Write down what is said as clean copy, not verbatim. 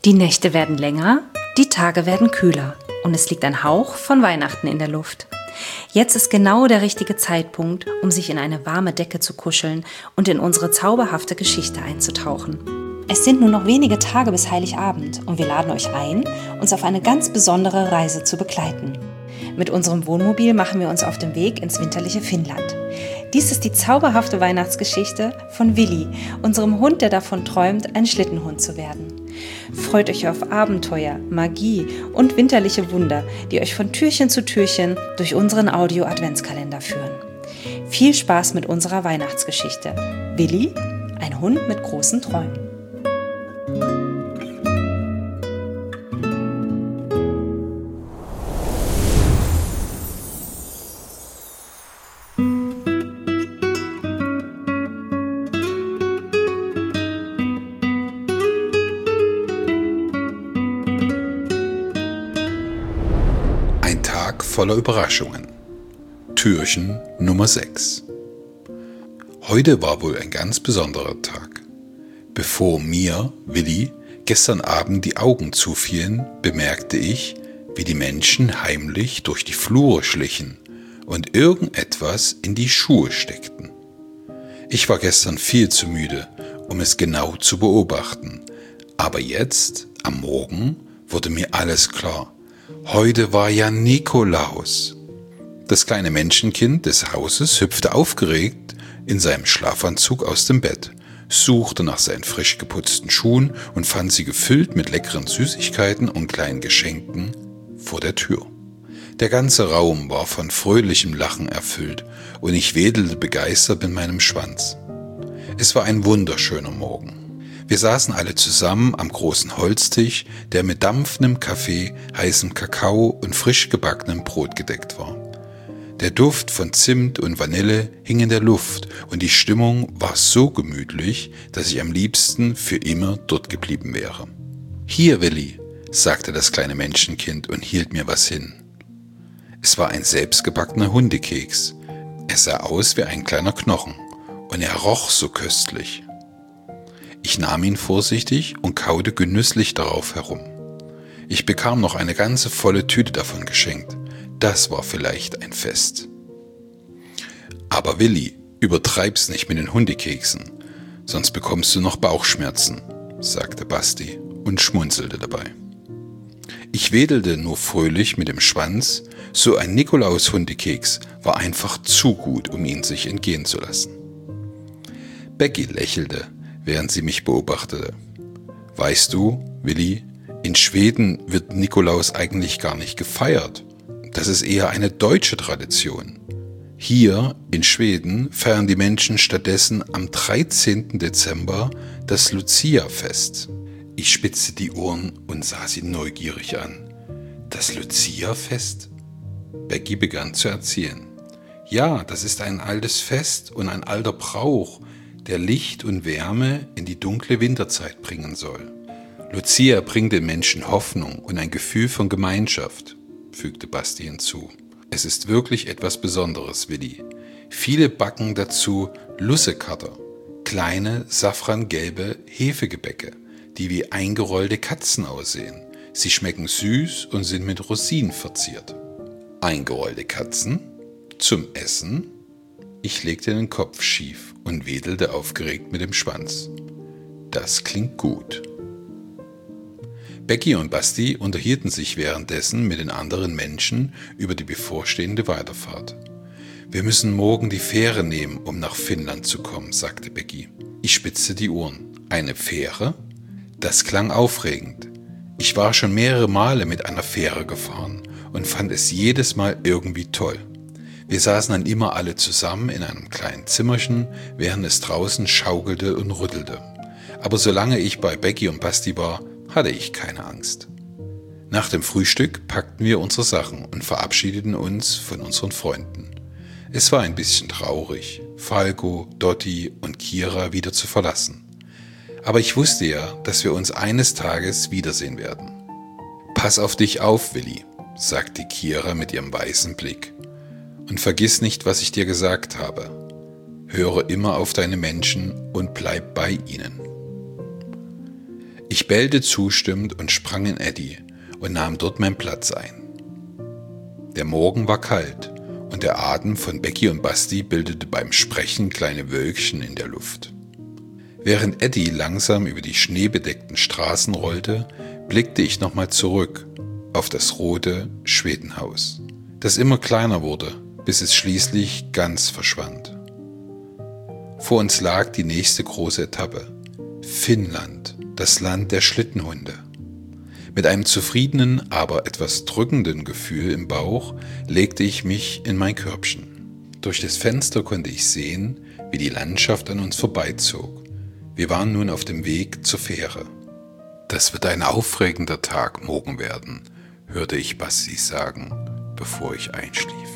Die Nächte werden länger, die Tage werden kühler und es liegt ein Hauch von Weihnachten in der Luft. Jetzt ist genau der richtige Zeitpunkt, um sich in eine warme Decke zu kuscheln und in unsere zauberhafte Geschichte einzutauchen. Es sind nur noch wenige Tage bis Heiligabend und wir laden euch ein, uns auf eine ganz besondere Reise zu begleiten. Mit unserem Wohnmobil machen wir uns auf den Weg ins winterliche Finnland. Dies ist die zauberhafte Weihnachtsgeschichte von Willi, unserem Hund, der davon träumt, ein Schlittenhund zu werden. Freut euch auf Abenteuer, Magie und winterliche Wunder, die euch von Türchen zu Türchen durch unseren Audio-Adventskalender führen. Viel Spaß mit unserer Weihnachtsgeschichte. Willi, ein Hund mit großen Träumen. Ein Tag voller Überraschungen. Türchen Nummer 6. Heute war wohl ein ganz besonderer Tag. Bevor mir, Willi, gestern Abend die Augen zufielen, bemerkte ich, wie die Menschen heimlich durch die Flure schlichen und irgendetwas in die Schuhe steckten. Ich war gestern viel zu müde, um es genau zu beobachten, aber jetzt, am Morgen, wurde mir alles klar. Heute war ja Nikolaus. Das kleine Menschenkind des Hauses hüpfte aufgeregt in seinem Schlafanzug aus dem Bett, suchte nach seinen frisch geputzten Schuhen und fand sie gefüllt mit leckeren Süßigkeiten und kleinen Geschenken vor der Tür. Der ganze Raum war von fröhlichem Lachen erfüllt und ich wedelte begeistert mit meinem Schwanz. Es war ein wunderschöner Morgen. Wir saßen alle zusammen am großen Holztisch, der mit dampfendem Kaffee, heißem Kakao und frisch gebackenem Brot gedeckt war. Der Duft von Zimt und Vanille hing in der Luft und die Stimmung war so gemütlich, dass ich am liebsten für immer dort geblieben wäre. »Hier, Willi«, sagte das kleine Menschenkind und hielt mir was hin. Es war ein selbstgebackener Hundekeks. Er sah aus wie ein kleiner Knochen und er roch so köstlich. Ich nahm ihn vorsichtig und kaute genüsslich darauf herum. Ich bekam noch eine ganze volle Tüte davon geschenkt. Das war vielleicht ein Fest. Aber Willi, übertreib's nicht mit den Hundekeksen, sonst bekommst du noch Bauchschmerzen, sagte Basti und schmunzelte dabei. Ich wedelte nur fröhlich mit dem Schwanz, so ein Nikolaus-Hundekeks war einfach zu gut, um ihn sich entgehen zu lassen. Becky lächelte, während sie mich beobachtete. Weißt du, Willi, in Schweden wird Nikolaus eigentlich gar nicht gefeiert. Das ist eher eine deutsche Tradition. Hier in Schweden feiern die Menschen stattdessen am 13. Dezember das Lucia-Fest. Ich spitzte die Ohren und sah sie neugierig an. Das Lucia-Fest? Becky begann zu erzählen. Ja, das ist ein altes Fest und ein alter Brauch, der Licht und Wärme in die dunkle Winterzeit bringen soll. Lucia bringt den Menschen Hoffnung und ein Gefühl von Gemeinschaft, fügte Basti hinzu. Es ist wirklich etwas Besonderes, Willi. Viele backen dazu Lussekatter, kleine safrangelbe Hefegebäcke, die wie eingerollte Katzen aussehen. Sie schmecken süß und sind mit Rosinen verziert. Eingerollte Katzen? Zum Essen? Ich legte den Kopf schief und wedelte aufgeregt mit dem Schwanz. Das klingt gut. Becky und Basti unterhielten sich währenddessen mit den anderen Menschen über die bevorstehende Weiterfahrt. Wir müssen morgen die Fähre nehmen, um nach Finnland zu kommen, sagte Becky. Ich spitzte die Ohren. Eine Fähre? Das klang aufregend. Ich war schon mehrere Male mit einer Fähre gefahren und fand es jedes Mal irgendwie toll. Wir saßen dann immer alle zusammen in einem kleinen Zimmerchen, während es draußen schaukelte und rüttelte. Aber solange ich bei Becky und Basti war, hatte ich keine Angst. Nach dem Frühstück packten wir unsere Sachen und verabschiedeten uns von unseren Freunden. Es war ein bisschen traurig, Falco, Dotti und Kira wieder zu verlassen. Aber ich wusste ja, dass wir uns eines Tages wiedersehen werden. Pass auf dich auf, Willi, sagte Kira mit ihrem weißen Blick. Und vergiss nicht, was ich dir gesagt habe. Höre immer auf deine Menschen und bleib bei ihnen. Ich bellte zustimmend und sprang in Eddie und nahm dort meinen Platz ein. Der Morgen war kalt und der Atem von Becky und Basti bildete beim Sprechen kleine Wölkchen in der Luft. Während Eddie langsam über die schneebedeckten Straßen rollte, blickte ich nochmal zurück auf das rote Schwedenhaus, das immer kleiner wurde, bis es schließlich ganz verschwand. Vor uns lag die nächste große Etappe, Finnland, das Land der Schlittenhunde. Mit einem zufriedenen, aber etwas drückenden Gefühl im Bauch legte ich mich in mein Körbchen. Durch das Fenster konnte ich sehen, wie die Landschaft an uns vorbeizog. Wir waren nun auf dem Weg zur Fähre. Das wird ein aufregender Tag morgen werden, hörte ich Basti sagen, bevor ich einschlief.